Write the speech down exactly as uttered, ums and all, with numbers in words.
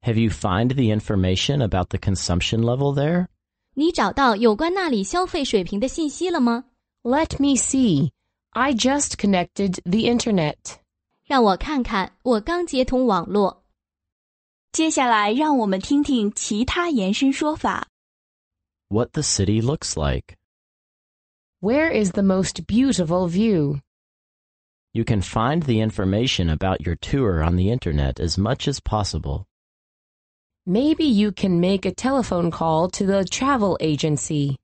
Have you found the information about the consumption level there? 你找到有关那里消费水平的信息了吗？ Let me see. I just connected the internet. 让我看看，我刚接通网络。 接下来让我们听听其他延伸说法。 What the city looks like. Where is the most beautiful view? You can find the information about your tour on the internet as much as possible. Maybe you can make a telephone call to the travel agency.